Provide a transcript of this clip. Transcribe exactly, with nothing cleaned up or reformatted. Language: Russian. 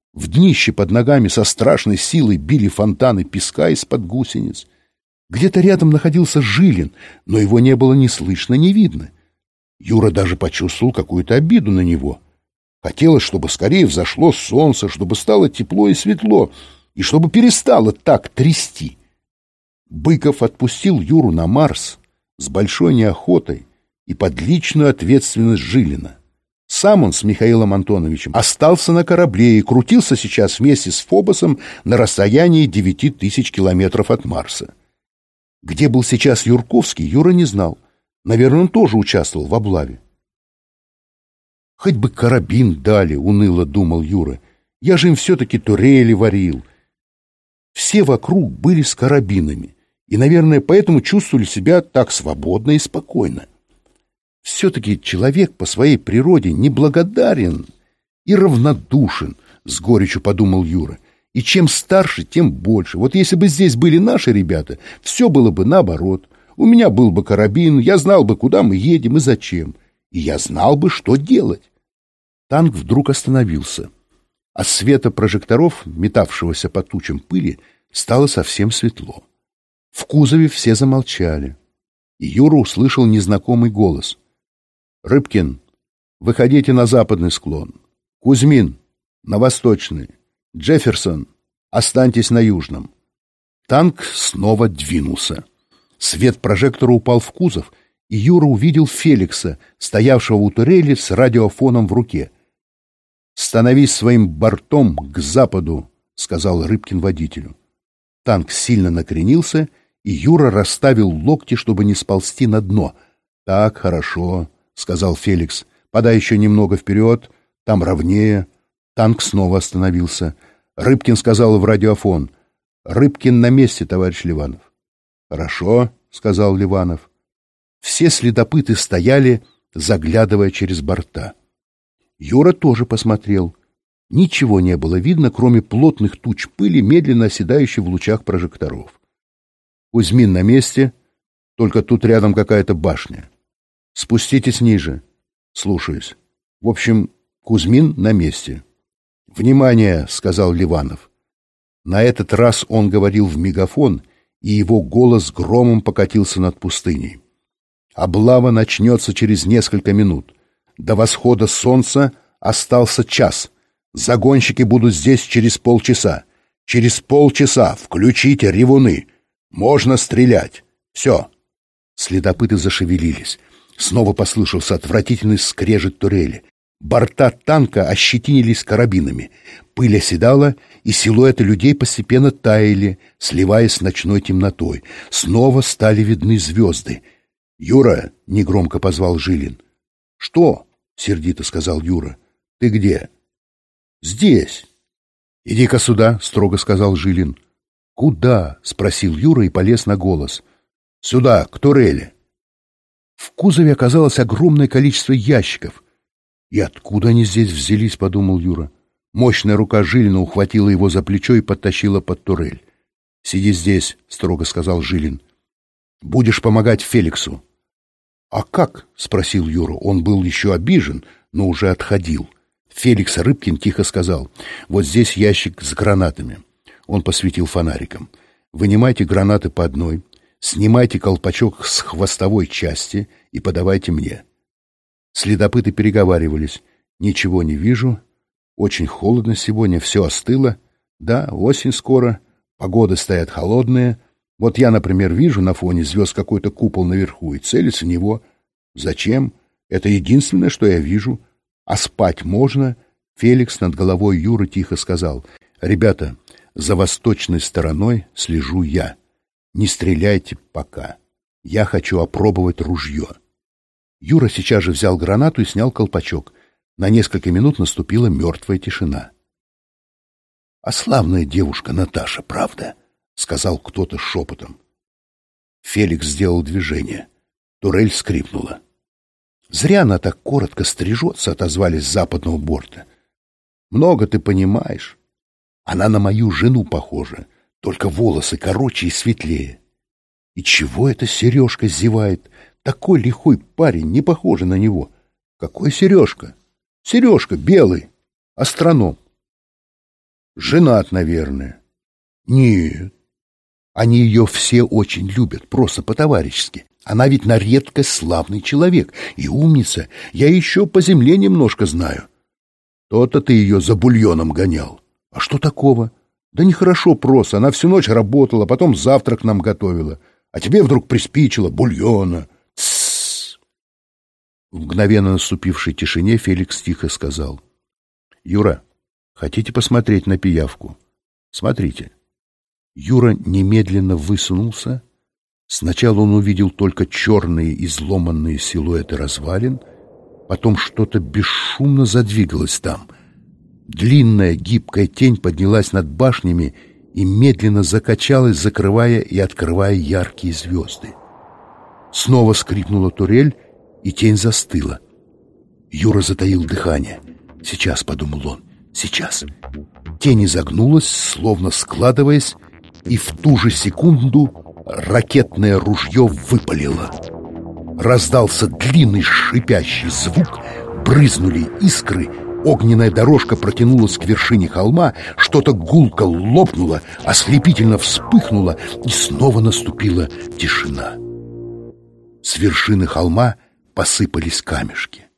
В днище под ногами со страшной силой били фонтаны песка из-под гусениц. Где-то рядом находился Жилин, но его не было ни слышно, ни видно. Юра даже почувствовал какую-то обиду на него. Хотелось, чтобы скорее взошло солнце, чтобы стало тепло и светло, и чтобы перестало так трясти. Быков отпустил Юру на Марс с большой неохотой и под личную ответственность Жилина. Сам он с Михаилом Антоновичем остался на корабле и крутился сейчас вместе с Фобосом на расстоянии девяти тысяч километров от Марса. Где был сейчас Юрковский, Юра не знал. Наверное, он тоже участвовал в облаве. «Хоть бы карабин дали», — уныло думал Юра. «Я же им все-таки турели варил». Все вокруг были с карабинами, и, наверное, поэтому чувствовали себя так свободно и спокойно. Все-таки человек по своей природе неблагодарен и равнодушен, — с горечью подумал Юра. И чем старше, тем больше. Вот если бы здесь были наши ребята, все было бы наоборот. У меня был бы карабин, я знал бы, куда мы едем и зачем. И я знал бы, что делать. Танк вдруг остановился. От света прожекторов, метавшегося по тучам пыли, стало совсем светло. В кузове все замолчали. И Юра услышал незнакомый голос. «Рыбкин, выходите на западный склон. Кузьмин, на восточный. Джефферсон, останьтесь на южном». Танк снова двинулся. Свет прожектора упал в кузов, и Юра увидел Феликса, стоявшего у турели с радиофоном в руке. «Становись своим бортом к западу», — сказал Рыбкин водителю. Танк сильно накренился, и Юра расставил локти, чтобы не сползти на дно. «Так, хорошо», — сказал Феликс. «Подай еще немного вперед, там ровнее». Танк снова остановился. Рыбкин сказал в радиофон: «Рыбкин на месте, товарищ Ливанов». «Хорошо», — сказал Ливанов. Все следопыты стояли, заглядывая через борта. Юра тоже посмотрел. Ничего не было видно, кроме плотных туч пыли, медленно оседающей в лучах прожекторов. «Кузьмин на месте, только тут рядом какая-то башня. Спуститесь ниже». «Слушаюсь. В общем, Кузьмин на месте». «Внимание!» — сказал Ливанов. На этот раз он говорил в мегафон, и его голос громом покатился над пустыней. «Облава начнется через несколько минут. До восхода солнца остался час. Загонщики будут здесь через полчаса. Через полчаса включите ревуны. Можно стрелять. Все». Следопыты зашевелились. Снова послышался отвратительный скрежет турели. Борта танка ощетинились карабинами. Пыль оседала, и силуэты людей постепенно таяли, сливаясь с ночной темнотой. Снова стали видны звезды. «Юра!» — негромко позвал Жилин. «Что?» — сердито сказал Юра. «Ты где?» «Здесь». «Иди-ка сюда», — строго сказал Жилин. «Куда?» — спросил Юра и полез на голос. «Сюда, к турели». В кузове оказалось огромное количество ящиков. «И откуда они здесь взялись?» — подумал Юра. Мощная рука Жилина ухватила его за плечо и подтащила под турель. «Сиди здесь», — строго сказал Жилин. «Будешь помогать Феликсу». «А как?» — спросил Юра. Он был еще обижен, но уже отходил. Феликс Рыбкин тихо сказал: «Вот здесь ящик с гранатами». Он посветил фонариком. «Вынимайте гранаты по одной, снимайте колпачок с хвостовой части и подавайте мне». Следопыты переговаривались. «Ничего не вижу. Очень холодно сегодня, все остыло. Да, осень скоро. Погоды стоят холодные. Вот я, например, вижу на фоне звезд какой-то купол наверху и целюсь в него. Зачем? Это единственное, что я вижу. А спать можно?» Феликс над головой Юры тихо сказал: «Ребята, за восточной стороной слежу я. Не стреляйте пока. Я хочу опробовать ружье». Юра сейчас же взял гранату и снял колпачок. На несколько минут наступила мертвая тишина. «А славная девушка Наташа, правда?» — сказал кто-то шепотом. Феликс сделал движение. Турель скрипнула. «Зря она так коротко стрижется», — отозвались с западного борта. «Много ты понимаешь. Она на мою жену похожа, только волосы короче и светлее. И чего эта Сережка зевает? Такой лихой парень, не похожий на него. Какой Сережка? Сережка белый, астроном. Женат, наверное. Нет. Они ее все очень любят, просто по-товарищески. Она ведь на редкость славный человек и умница. Я еще по земле немножко знаю. То-то ты ее за бульоном гонял. А что такого? Да нехорошо просто. Она всю ночь работала, потом завтрак нам готовила. А тебе вдруг приспичило бульона. Тссс. В мгновенно наступившей тишине Феликс тихо сказал: Юра, хотите посмотреть на пиявку? Смотрите. Юра немедленно высунулся. Сначала он увидел только черные изломанные силуэты развалин, потом что-то бесшумно задвигалось там. Длинная гибкая тень поднялась над башнями и медленно закачалась, закрывая и открывая яркие звезды. Снова скрипнула турель, и тень застыла. Юра затаил дыхание. «Сейчас», — подумал он, — «сейчас». Тень изогнулась, словно складываясь, и в ту же секунду ракетное ружье выпалило. Раздался длинный шипящий звук, брызнули искры, огненная дорожка протянулась к вершине холма, что-то гулко лопнуло, ослепительно вспыхнуло, и снова наступила тишина. С вершины холма посыпались камешки.